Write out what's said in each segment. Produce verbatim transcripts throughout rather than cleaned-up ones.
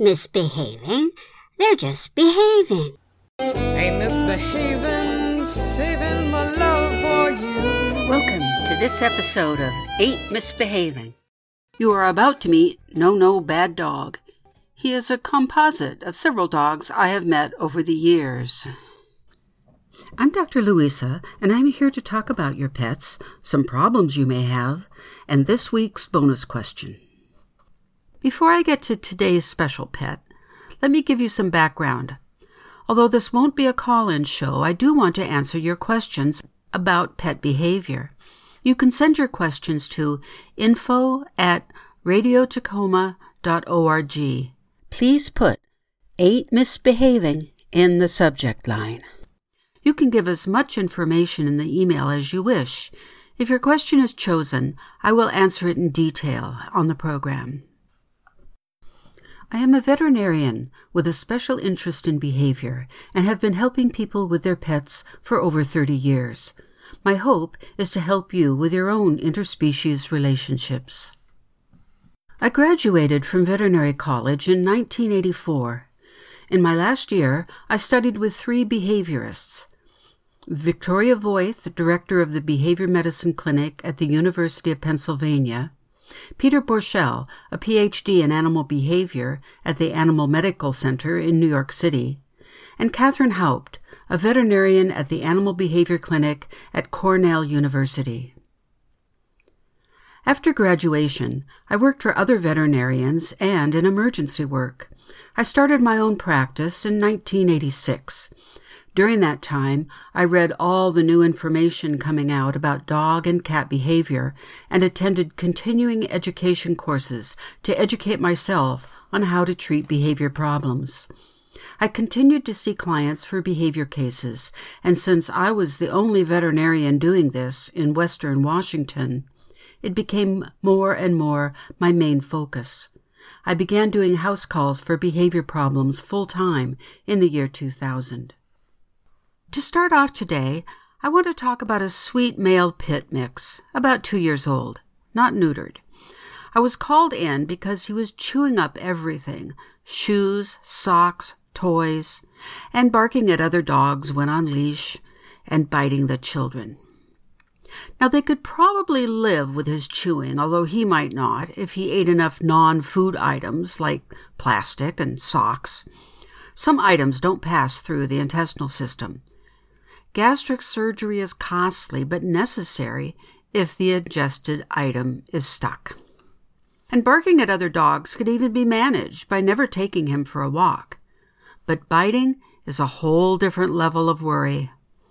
misbehaving. They're just behaving. Ain't misbehaving, saving my love for you. Welcome to this episode of Ain't Misbehaving. You are about to meet No No Bad Dog. He is a composite of several dogs I have met over the years. I'm Doctor Louisa, and I'm here to talk about your pets, some problems you may have, and this week's bonus question. Before I get to today's special pet, let me give you some background. Although this won't be a call-in show, I do want to answer your questions about pet behavior. You can send your questions to info at radio tacoma dot org. Please put Ain't Misbehaving in the subject line. You can give as much information in the email as you wish. If your question is chosen, I will answer it in detail on the program. I am a veterinarian with a special interest in behavior and have been helping people with their pets for over thirty years. My hope is to help you with your own interspecies relationships. I graduated from veterinary college in nineteen eighty-four. In my last year, I studied with three behaviorists. Victoria Voith, the director of the Behavior Medicine Clinic at the University of Pennsylvania, Peter Borchell, a P H D in animal behavior at the Animal Medical Center in New York City, and Catherine Haupt, a veterinarian at the Animal Behavior Clinic at Cornell University. After graduation, I worked for other veterinarians and in emergency work. I started my own practice in nineteen eighty-six. During that time, I read all the new information coming out about dog and cat behavior and attended continuing education courses to educate myself on how to treat behavior problems. I continued to see clients for behavior cases, and since I was the only veterinarian doing this in Western Washington, it became more and more my main focus. I began doing house calls for behavior problems full-time in the year two thousand. To start off today, I want to talk about a sweet male pit mix, about two years old, not neutered. I was called in because he was chewing up everything, shoes, socks, toys, and barking at other dogs when on leash, and biting the children. Now, they could probably live with his chewing, although he might not, if he ate enough non-food items like plastic and socks. Some items don't pass through the intestinal system. Gastric surgery is costly but necessary if the ingested item is stuck. And barking at other dogs could even be managed by never taking him for a walk. But biting is a whole different level of worry.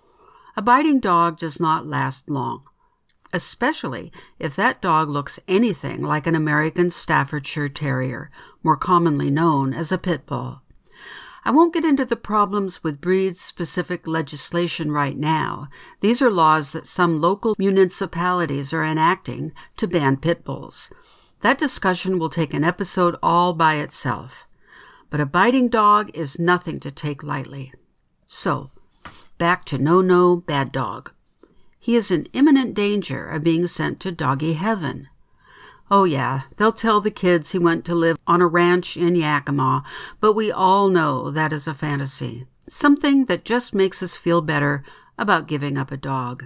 A biting dog does not last long, especially if that dog looks anything like an American Staffordshire Terrier, more commonly known as a pit bull. I won't get into the problems with breed-specific legislation right now. These are laws that some local municipalities are enacting to ban pit bulls. That discussion will take an episode all by itself. But a biting dog is nothing to take lightly. So, back to No No Bad Dog. He is in imminent danger of being sent to doggy heaven. Oh yeah, they'll tell the kids he went to live on a ranch in Yakima, but we all know that is a fantasy, something that just makes us feel better about giving up a dog.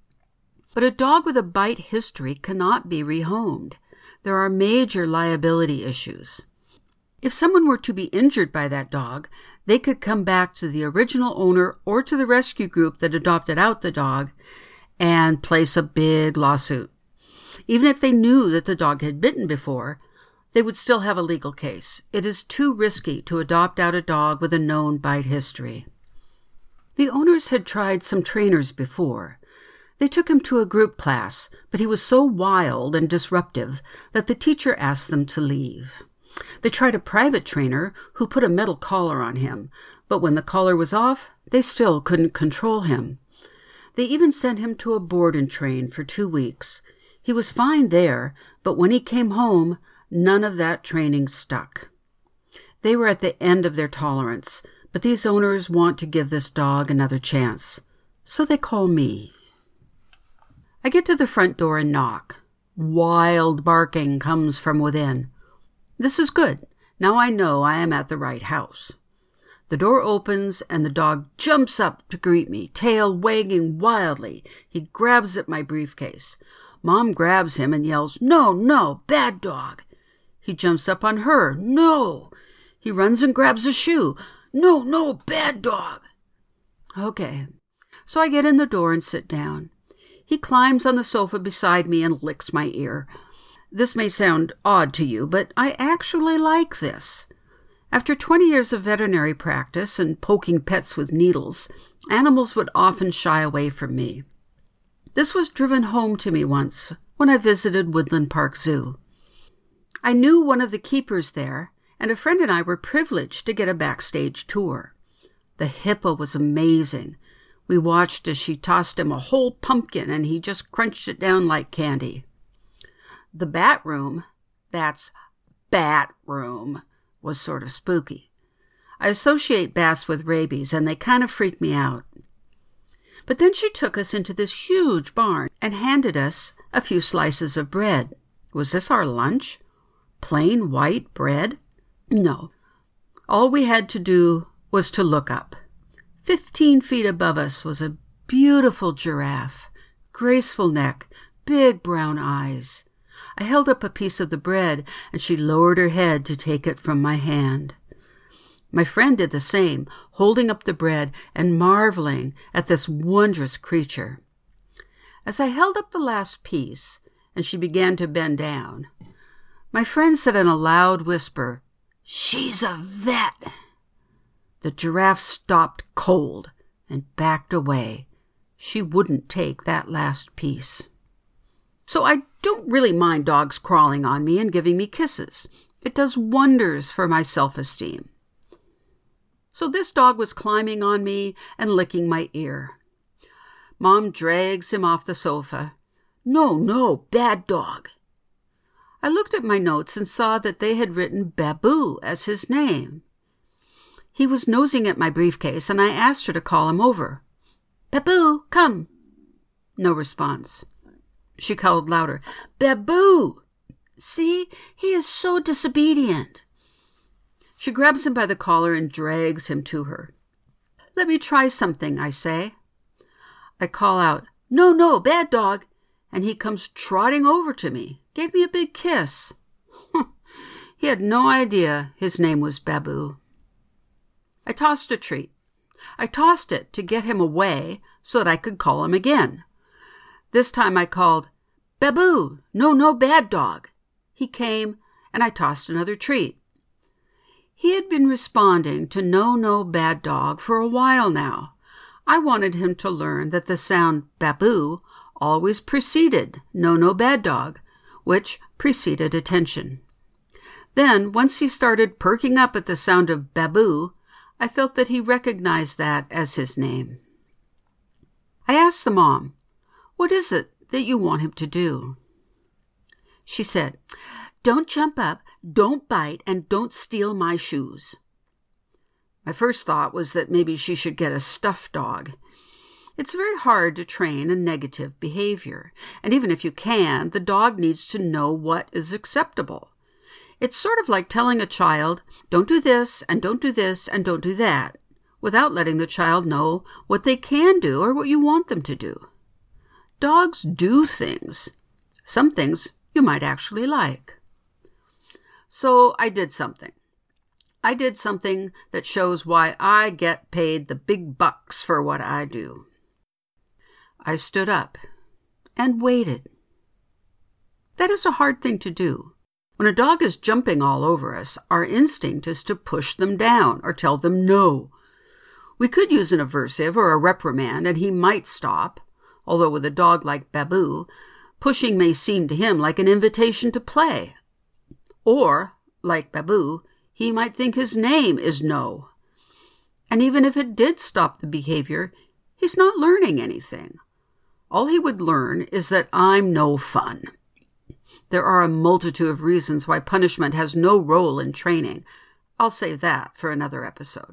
But a dog with a bite history cannot be rehomed. There are major liability issues. If someone were to be injured by that dog, they could come back to the original owner or to the rescue group that adopted out the dog and place a big lawsuit. Even if they knew that the dog had bitten before, they would still have a legal case. It is too risky to adopt out a dog with a known bite history. The owners had tried some trainers before. They took him to a group class, but he was so wild and disruptive that the teacher asked them to leave. They tried a private trainer who put a metal collar on him, but when the collar was off, they still couldn't control him. They even sent him to a board and train for two weeks. He was fine there, but when he came home, none of that training stuck. They were at the end of their tolerance, but these owners want to give this dog another chance, so they call me. I get to the front door and knock. Wild barking comes from within. This is good. Now I know I am at the right house. The door opens and the dog jumps up to greet me, tail wagging wildly. He grabs at my briefcase. Mom grabs him and yells, "No, no, bad dog." He jumps up on her. "No." He runs and grabs a shoe. "No, no, bad dog." Okay, so I get in the door and sit down. He climbs on the sofa beside me and licks my ear. This may sound odd to you, but I actually like this. After twenty years of veterinary practice and poking pets with needles, animals would often shy away from me. This was driven home to me once when I visited Woodland Park Zoo. I knew one of the keepers there, and a friend and I were privileged to get a backstage tour. The hippo was amazing. We watched as she tossed him a whole pumpkin, and he just crunched it down like candy. The bat room, that's bat room, was sort of spooky. I associate bats with rabies, and they kind of freak me out. But then she took us into this huge barn and handed us a few slices of bread. Was this our lunch? Plain white bread? No. All we had to do was to look up. Fifteen feet above us was a beautiful giraffe, graceful neck, big brown eyes. I held up a piece of the bread, and she lowered her head to take it from my hand. My friend did the same, holding up the bread and marveling at this wondrous creature. As I held up the last piece, and she began to bend down, my friend said in a loud whisper, "She's a vet." The giraffe stopped cold and backed away. She wouldn't take that last piece. So I don't really mind dogs crawling on me and giving me kisses. It does wonders for my self-esteem. So this dog was climbing on me and licking my ear. Mom drags him off the sofa. "No, no, bad dog." I looked at my notes and saw that they had written Babu as his name. He was nosing at my briefcase, and I asked her to call him over. "Babu, come." No response. She called louder, "Babu! See, he is so disobedient." She grabs him by the collar and drags him to her. "Let me try something," I say. I call out, "No, no, bad dog," and he comes trotting over to me, gave me a big kiss. He had no idea his name was Babu. I tossed a treat. I tossed it to get him away so that I could call him again. This time I called, "Babu, no, no, bad dog." He came, and I tossed another treat. He had been responding to "no, no, bad dog" for a while now. I wanted him to learn that the sound Babu always preceded "no, no, bad dog," which preceded attention. Then, once he started perking up at the sound of Babu, I felt that he recognized that as his name. I asked the mom, "What is it that you want him to do?" She said, "Don't jump up, don't bite, and don't steal my shoes." My first thought was that maybe she should get a stuffed dog. It's very hard to train a negative behavior, and even if you can, the dog needs to know what is acceptable. It's sort of like telling a child, "Don't do this, and don't do this, and don't do that," without letting the child know what they can do or what you want them to do. Dogs do things. Some things you might actually like. So I did something. I did something that shows why I get paid the big bucks for what I do. I stood up and waited. That is a hard thing to do. When a dog is jumping all over us, our instinct is to push them down or tell them no. We could use an aversive or a reprimand, and he might stop, although with a dog like Babu, pushing may seem to him like an invitation to play. Or, like Babu, he might think his name is no. And even if it did stop the behavior, he's not learning anything. All he would learn is that I'm no fun. There are a multitude of reasons why punishment has no role in training. I'll save that for another episode.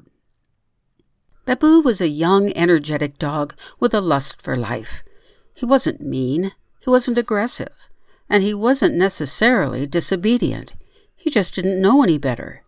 Babu was a young, energetic dog with a lust for life. He wasn't mean, he wasn't aggressive, and he wasn't necessarily disobedient. He just didn't know any better.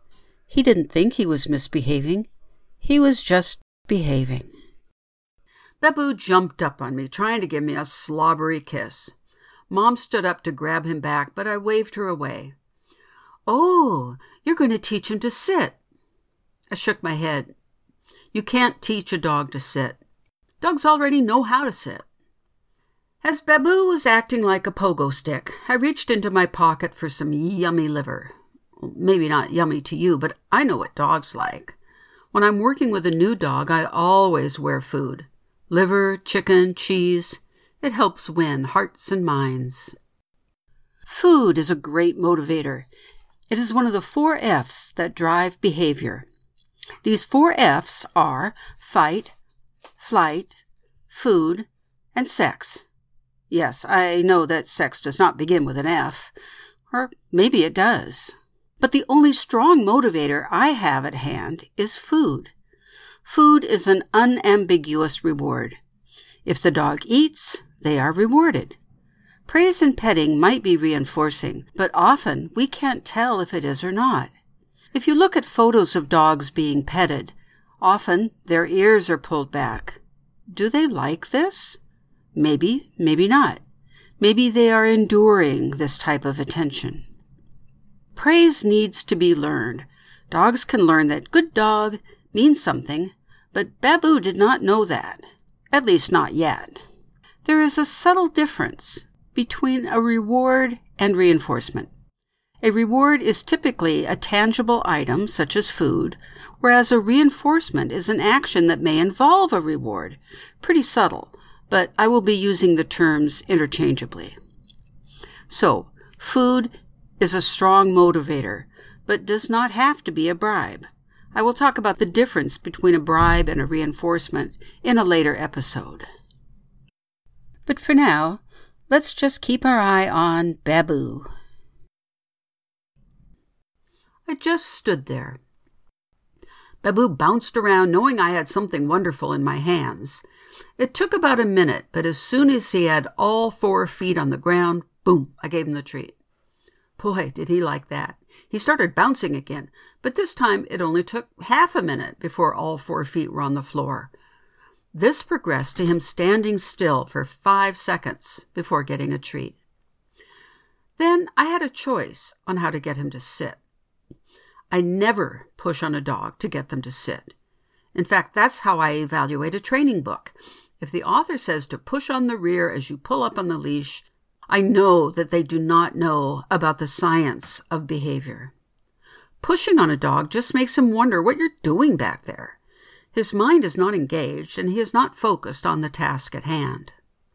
He didn't think he was misbehaving. He was just behaving. Babu jumped up on me, trying to give me a slobbery kiss. Mom stood up to grab him back, but I waved her away. "Oh, you're going to teach him to sit." I shook my head. You can't teach a dog to sit. Dogs already know how to sit. As Babu was acting like a pogo stick, I reached into my pocket for some yummy liver. Maybe not yummy to you, but I know what dogs like. When I'm working with a new dog, I always wear food. Liver, chicken, cheese. It helps win hearts and minds. Food is a great motivator. It is one of the four F's that drive behavior. These four F's are fight, flight, food, and sex. Yes, I know that sex does not begin with an F, or maybe it does. But the only strong motivator I have at hand is food. Food is an unambiguous reward. If the dog eats, they are rewarded. Praise and petting might be reinforcing, but often we can't tell if it is or not. If you look at photos of dogs being petted, often their ears are pulled back. Do they like this? Maybe, maybe not. Maybe they are enduring this type of attention. Praise needs to be learned. Dogs can learn that good dog means something, but Babu did not know that, at least not yet. There is a subtle difference between a reward and reinforcement. A reward is typically a tangible item, such as food, whereas a reinforcement is an action that may involve a reward. Pretty subtle, but I will be using the terms interchangeably. So, food is a strong motivator, but does not have to be a bribe. I will talk about the difference between a bribe and a reinforcement in a later episode. But for now, let's just keep our eye on Babu. I just stood there. Babu bounced around, knowing I had something wonderful in my hands. It took about a minute, but as soon as he had all four feet on the ground, boom, I gave him the treat. Boy, did he like that. He started bouncing again, but this time it only took half a minute before all four feet were on the floor. This progressed to him standing still for five seconds before getting a treat. Then I had a choice on how to get him to sit. I never push on a dog to get them to sit. In fact, that's how I evaluate a training book. If the author says to push on the rear as you pull up on the leash, I know that they do not know about the science of behavior. Pushing on a dog just makes him wonder what you're doing back there. His mind is not engaged, and he is not focused on the task at hand.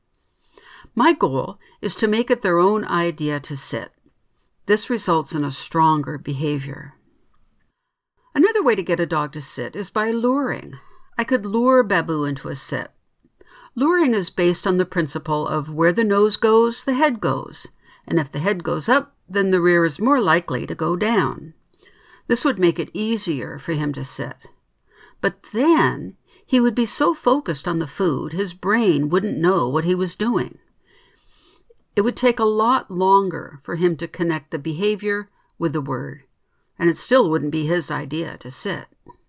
My goal is to make it their own idea to sit. This results in a stronger behavior. Another way to get a dog to sit is by luring. I could lure Babu into a sit. Luring is based on the principle of where the nose goes, the head goes, and if the head goes up, then the rear is more likely to go down. This would make it easier for him to sit. But then he would be so focused on the food, his brain wouldn't know what he was doing. It would take a lot longer for him to connect the behavior with the word, and it still wouldn't be his idea to sit.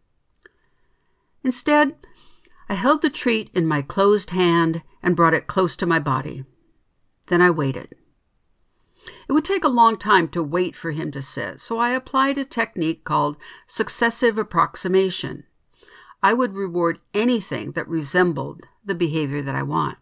Instead, I held the treat in my closed hand and brought it close to my body. Then I waited. It would take a long time to wait for him to sit, so I applied a technique called successive approximation. I would reward anything that resembled the behavior that I want.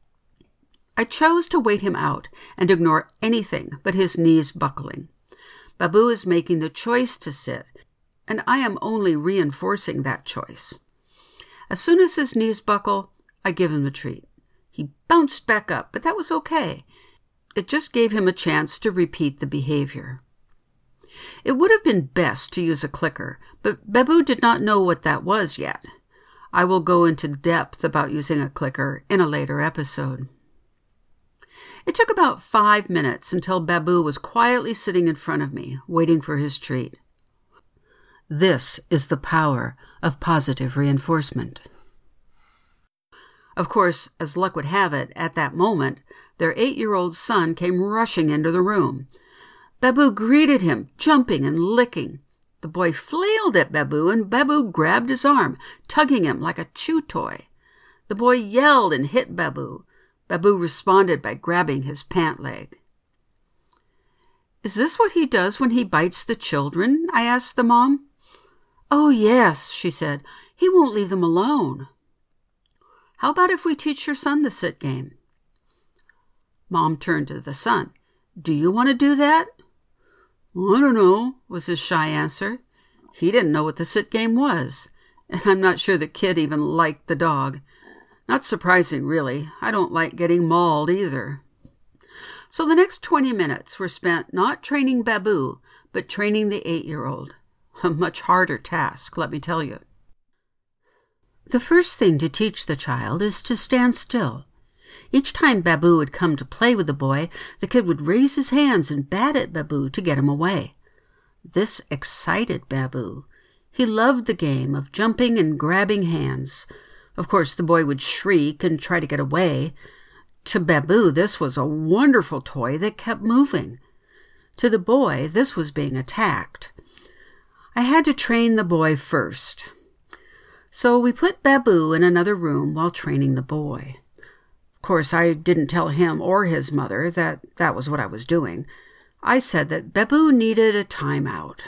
I chose to wait him out and ignore anything but his knees buckling. Babu is making the choice to sit, and I am only reinforcing that choice. As soon as his knees buckle, I give him a treat. He bounced back up, but that was okay. It just gave him a chance to repeat the behavior. It would have been best to use a clicker, but Babu did not know what that was yet. I will go into depth about using a clicker in a later episode. It took about five minutes until Babu was quietly sitting in front of me, waiting for his treat. This is the power of positive reinforcement. Of course, as luck would have it, at that moment, their eight-year-old son came rushing into the room. Babu greeted him, jumping and licking. The The boy flailed at Babu, and Babu grabbed his arm, tugging him like a chew toy. The boy yelled and hit Babu. Babu responded by grabbing his pant leg. "Is this what he does when he bites the children?" I asked the mom. "Oh, yes," she said. "He won't leave them alone." "How about if we teach your son the sit game?" Mom turned to the son. "Do you want to do that?" "I don't know," was his shy answer. He didn't know what the sit game was, and I'm not sure the kid even liked the dog. Not surprising, really. I don't like getting mauled either. So the next twenty minutes were spent not training Babu, but training the eight-year-old. A much harder task, let me tell you. The first thing to teach the child is to stand still. Each time Babu would come to play with the boy, the kid would raise his hands and bat at Babu to get him away. This excited Babu. He loved the game of jumping and grabbing hands. Of course, the boy would shriek and try to get away. To Babu, this was a wonderful toy that kept moving. To the boy, this was being attacked. I had to train the boy first. So we put Babu in another room while training the boy. Of course, I didn't tell him or his mother that that was what I was doing. I said that Babu needed a timeout.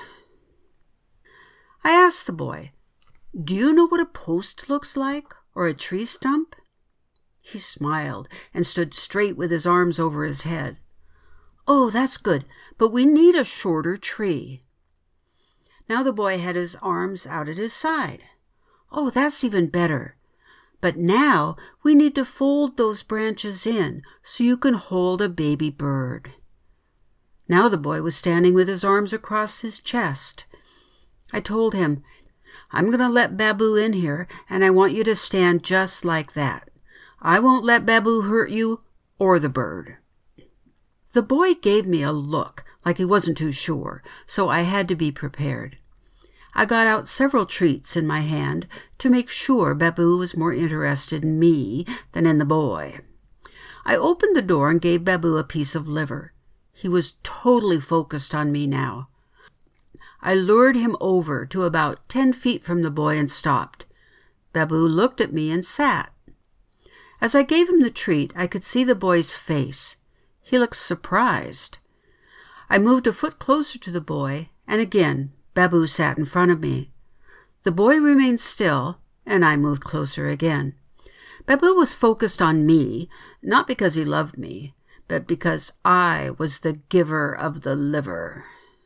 I asked the boy, "Do you know what a post looks like, or a tree stump?" He smiled and stood straight with his arms over his head. "Oh, that's good, but we need a shorter tree." Now the boy had his arms out at his side. "Oh, that's even better. But now we need to fold those branches in so you can hold a baby bird." Now the boy was standing with his arms across his chest. I told him, "I'm going to let Babu in here, and I want you to stand just like that. I won't let Babu hurt you or the bird." The boy gave me a look like he wasn't too sure, so I had to be prepared. I got out several treats in my hand to make sure Babu was more interested in me than in the boy. I opened the door and gave Babu a piece of liver. He was totally focused on me now. I lured him over to about ten feet from the boy and stopped. Babu looked at me and sat. As I gave him the treat, I could see the boy's face. He looked surprised. I moved a foot closer to the boy, and again Babu sat in front of me. The boy remained still, and I moved closer again. Babu was focused on me, not because he loved me, but because I was the giver of the liver.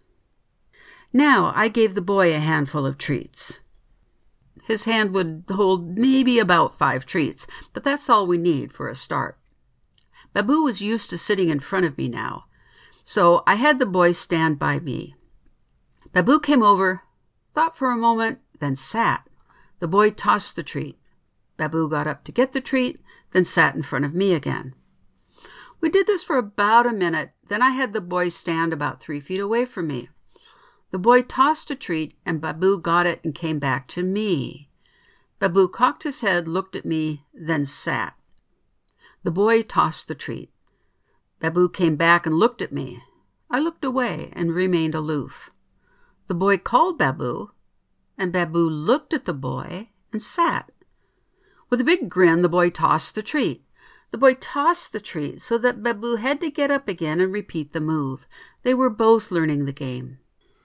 Now I gave the boy a handful of treats. His hand would hold maybe about five treats, but that's all we need for a start. Babu was used to sitting in front of me now, so I had the boy stand by me. Babu came over, thought for a moment, then sat. The boy tossed the treat. Babu got up to get the treat, then sat in front of me again. We did this for about a minute, then I had the boy stand about three feet away from me. The boy tossed a treat, and Babu got it and came back to me. Babu cocked his head, looked at me, then sat. The boy tossed the treat. Babu came back and looked at me. I looked away and remained aloof. The boy called Babu, and Babu looked at the boy and sat. With a big grin, the boy tossed the treat. The boy tossed the treat so that Babu had to get up again and repeat the move. They were both learning the game.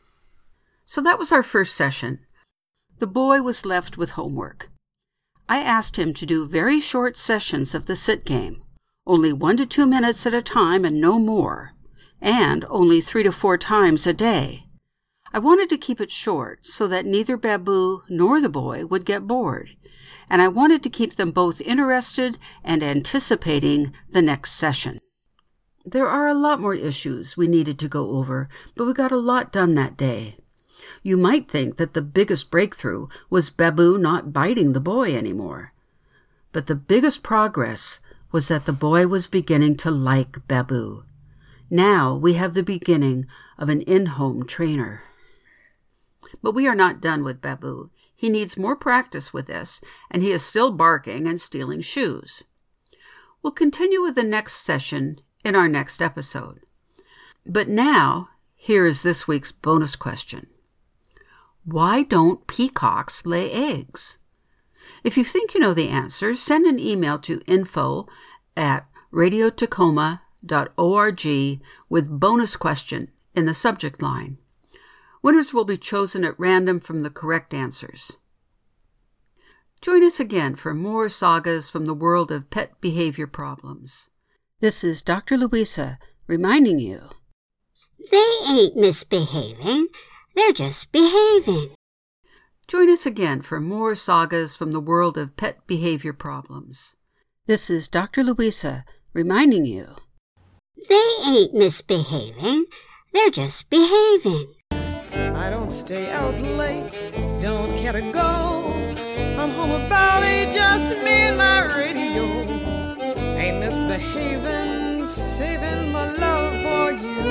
So that was our first session. The boy was left with homework. I asked him to do very short sessions of the sit game, only one to two minutes at a time and no more, and only three to four times a day. I wanted to keep it short so that neither Babu nor the boy would get bored, and I wanted to keep them both interested and anticipating the next session. There are a lot more issues we needed to go over, but we got a lot done that day. You might think that the biggest breakthrough was Babu not biting the boy anymore. But the biggest progress was that the boy was beginning to like Babu. Now we have the beginning of an in-home trainer. But we are not done with Babu. He needs more practice with this, and he is still barking and stealing shoes. We'll continue with the next session in our next episode. But now, here is this week's bonus question. Why don't peacocks lay eggs? If you think you know the answer, send an email to info at radio tacoma dot org with bonus question in the subject line. Winners will be chosen at random from the correct answers. Join us again for more sagas from the world of pet behavior problems. This is Doctor Louisa reminding you. They ain't misbehaving. They're just behaving. Join us again for more sagas from the world of pet behavior problems. This is Doctor Louisa reminding you. They ain't misbehaving. They're just behaving. I don't stay out late, don't care to go. I'm home about eight, just me and my radio. Ain't misbehaving, saving my love for you.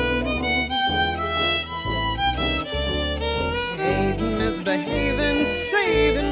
Ain't misbehaving, saving